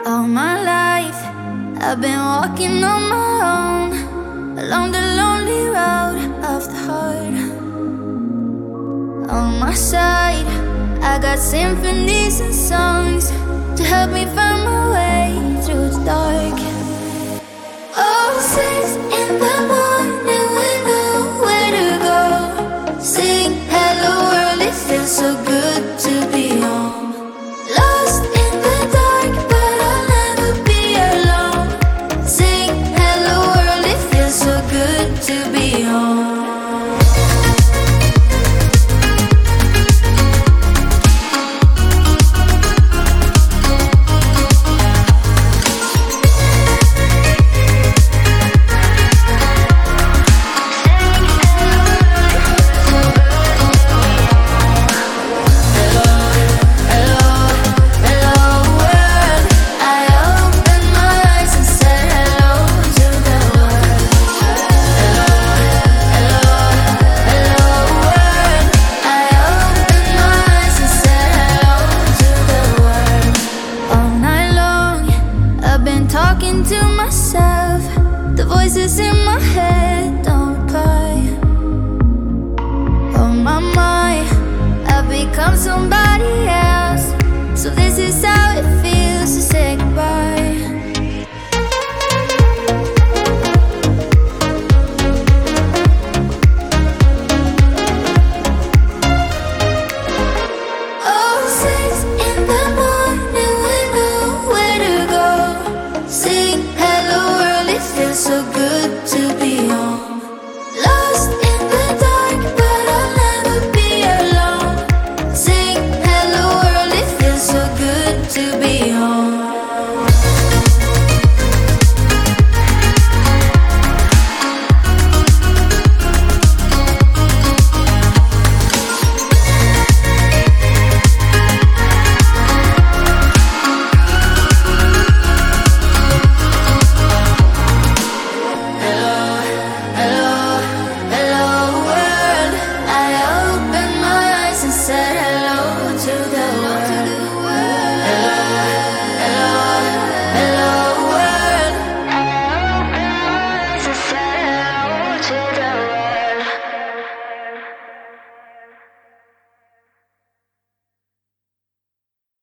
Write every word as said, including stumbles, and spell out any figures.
All my life, I've been walking on my own, along the lonely road of the heart. On my side, I got symphonies and songs to help me find my way through the dark.